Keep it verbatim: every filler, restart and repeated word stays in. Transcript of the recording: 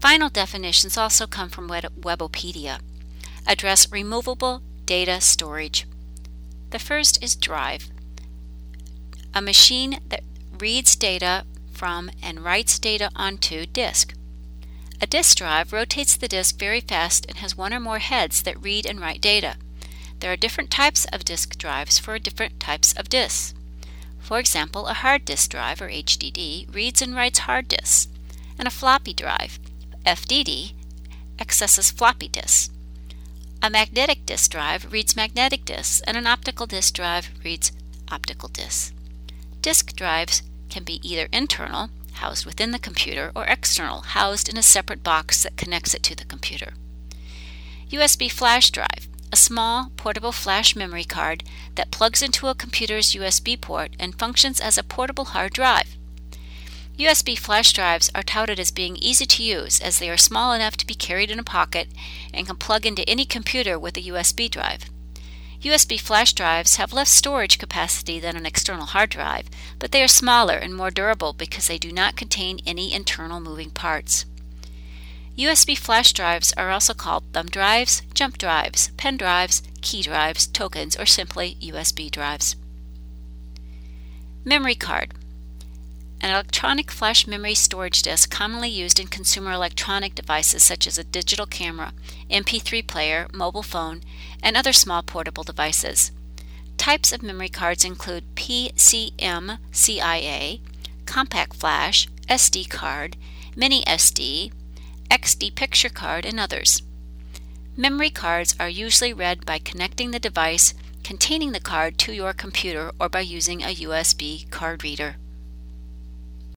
Final definitions also come from Webopedia. Address removable data storage. The first is drive, a machine that reads data from and writes data onto disk. A disk drive rotates the disk very fast and has one or more heads that read and write data. There are different types of disk drives for different types of disks. For example, a hard disk drive, or H D D, reads and writes hard disks, and a floppy drive, F D D, accesses floppy disks. A magnetic disk drive reads magnetic disks, and an optical disk drive reads optical disks. Disk drives can be either internal, housed within the computer, or external, housed in a separate box that connects it to the computer. U S B flash drive, a small, portable flash memory card that plugs into a computer's U S B port and functions as a portable hard drive. U S B flash drives are touted as being easy to use as they are small enough to be carried in a pocket and can plug into any computer with a U S B drive. U S B flash drives have less storage capacity than an external hard drive, but they are smaller and more durable because they do not contain any internal moving parts. U S B flash drives are also called thumb drives, jump drives, pen drives, key drives, tokens, or simply U S B drives. Memory card. An electronic flash memory storage disk commonly used in consumer electronic devices such as a digital camera, M P three player, mobile phone, and other small portable devices. Types of memory cards include P C M C I A, compact flash, S D card, mini S D, X D picture card, and others. Memory cards are usually read by connecting the device containing the card to your computer or by using a U S B card reader.